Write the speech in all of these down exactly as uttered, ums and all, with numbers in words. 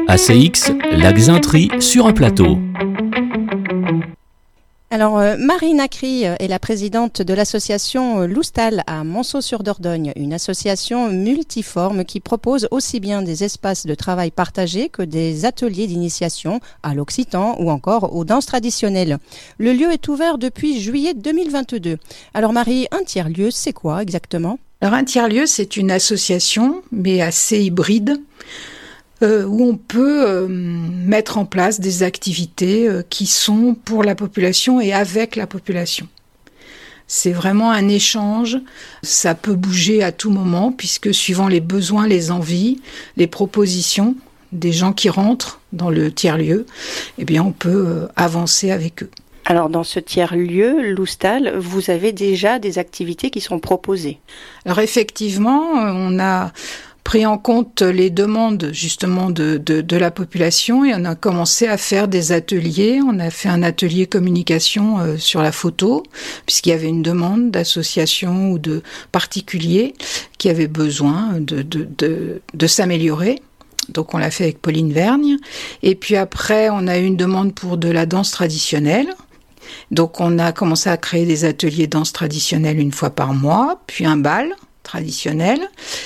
A C X, la Xainterie sur un plateau. Alors, euh, Marie Nacry est la présidente de l'association Loustal à Monceau-sur-Dordogne, une association multiforme qui propose aussi bien des espaces de travail partagés que des ateliers d'initiation à l'occitan ou encore aux danses traditionnelles. Le lieu est ouvert depuis juillet deux mille vingt-deux. Alors Marie, un tiers-lieu, c'est quoi exactement ? Alors un tiers-lieu, c'est une association, mais assez hybride, Euh, où on peut euh, mettre en place des activités euh, qui sont pour la population et avec la population. C'est vraiment un échange, ça peut bouger à tout moment, puisque suivant les besoins, les envies, les propositions des gens qui rentrent dans le tiers-lieu, eh bien on peut euh, avancer avec eux. Alors dans ce tiers-lieu, Loustal, vous avez déjà des activités qui sont proposées. Alors effectivement, on a pris en compte les demandes justement de, de, de la population et on a commencé à faire des ateliers. On a fait un atelier communication euh, sur la photo, puisqu'il y avait une demande d'associations ou de particuliers qui avaient besoin de, de, de, de s'améliorer. Donc on l'a fait avec Pauline Vergne. Et puis après, on a eu une demande pour de la danse traditionnelle. Donc on a commencé à créer des ateliers danse traditionnelle une fois par mois, puis un bal traditionnel.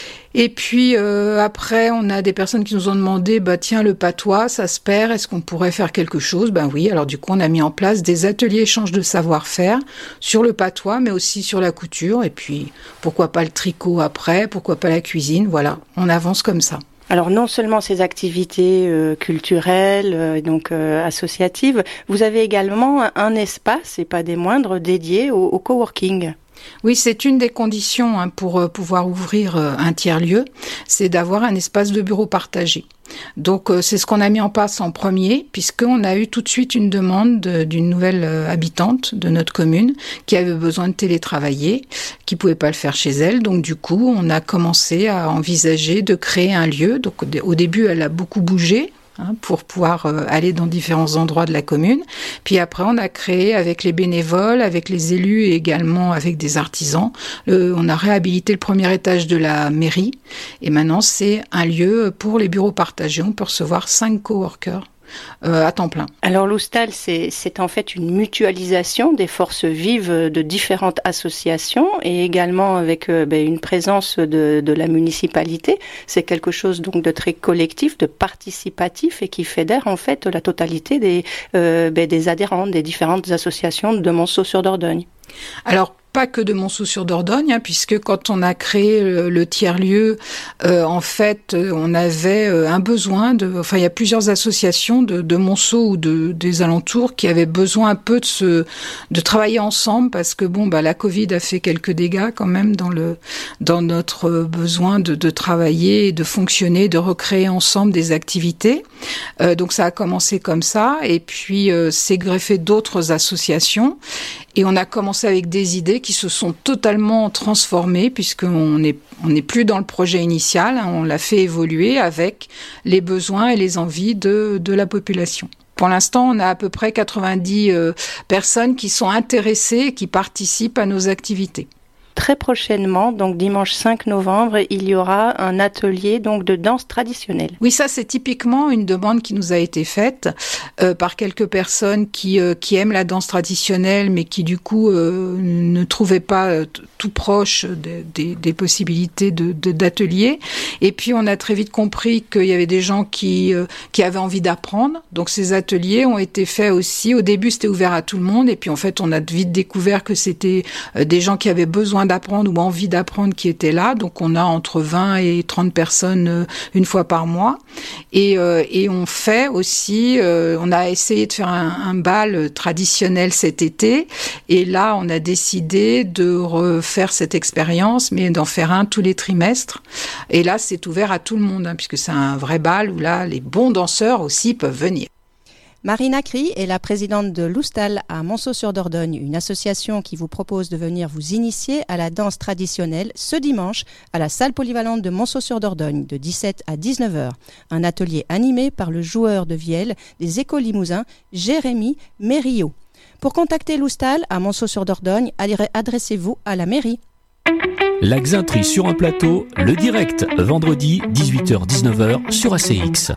Et puis euh, après, on a des personnes qui nous ont demandé, bah tiens, le patois, ça se perd, est-ce qu'on pourrait faire quelque chose ? Ben oui, alors du coup, on a mis en place des ateliers échanges de savoir-faire sur le patois, mais aussi sur la couture. Et puis, pourquoi pas le tricot après, pourquoi pas la cuisine, voilà, on avance comme ça. Alors non seulement ces activités euh, culturelles, euh, donc euh, associatives, vous avez également un espace, et pas des moindres, dédié au, au coworking. Oui, c'est une des conditions hein, pour euh, pouvoir ouvrir euh, un tiers-lieu, c'est d'avoir un espace de bureau partagé. Donc euh, c'est ce qu'on a mis en place en premier, puisqu'on a eu tout de suite une demande de, d'une nouvelle euh, habitante de notre commune qui avait besoin de télétravailler, qui pouvait pas le faire chez elle. Donc du coup, on a commencé à envisager de créer un lieu. Donc au début, elle a beaucoup bougé. Hein, pour pouvoir euh, aller dans différents endroits de la commune. Puis après, on a créé avec les bénévoles, avec les élus et également avec des artisans. Le, on a réhabilité le premier étage de la mairie et maintenant, c'est un lieu pour les bureaux partagés. On peut recevoir cinq coworkers Euh, à temps plein. Alors Loustal, c'est, c'est en fait une mutualisation des forces vives de différentes associations et également avec euh, ben, une présence de, de la municipalité. C'est quelque chose donc de très collectif, de participatif et qui fédère en fait la totalité des, euh, ben, des adhérents des différentes associations de Monceau-sur-Dordogne. Alors, pas que de Monceau-sur-Dordogne, hein, puisque quand on a créé le, le tiers-lieu, euh, en fait, on avait euh, un besoin de... Enfin, il y a plusieurs associations de, de Monceau ou de, des alentours qui avaient besoin un peu de se, de travailler ensemble, parce que bon, bah, la Covid a fait quelques dégâts quand même dans le, dans notre besoin de, de travailler, de fonctionner, de recréer ensemble des activités. Euh, donc, ça a commencé comme ça, et puis euh, s'est greffé d'autres associations. Et on a commencé avec des idées qui se sont totalement transformées puisqu'on n'est on n'est plus dans le projet initial, hein, on l'a fait évoluer avec les besoins et les envies de, de la population. Pour l'instant, on a à peu près quatre-vingt-dix euh, personnes qui sont intéressées et qui participent à nos activités. Très prochainement, donc dimanche cinq novembre, il y aura un atelier donc de danse traditionnelle. Oui, ça c'est typiquement une demande qui nous a été faite euh, par quelques personnes qui euh, qui aiment la danse traditionnelle, mais qui du coup euh, ne trouvaient pas euh, tout proche de, de, des possibilités de, de d'ateliers. Et puis on a très vite compris qu'il y avait des gens qui euh, qui avaient envie d'apprendre. Donc ces ateliers ont été faits aussi. Au début, c'était ouvert à tout le monde, et puis en fait, on a vite découvert que c'était euh, des gens qui avaient besoin d'apprendre ou envie d'apprendre qui étaient là. Donc on a entre vingt et trente personnes euh, une fois par mois. Et, euh, et on fait aussi, euh, on a essayé de faire un, un bal traditionnel cet été. Et là, on a décidé de refaire cette expérience, mais d'en faire un tous les trimestres. Et là, c'est ouvert à tout le monde, hein, puisque c'est un vrai bal où là, les bons danseurs aussi peuvent venir. Marie Nacry est la présidente de Loustal à Monceau-sur-Dordogne, une association qui vous propose de venir vous initier à la danse traditionnelle ce dimanche à la salle polyvalente de Monceau-sur-Dordogne de dix-sept à dix-neuf heures. Un atelier animé par le joueur de vielle des Échos Limousins, Jérémy Mériot. Pour contacter Loustal à Monceau-sur-Dordogne, adressez-vous à la mairie. La Xainterie sur un plateau, le direct, vendredi dix-huit heures dix-neuf heures sur A C X.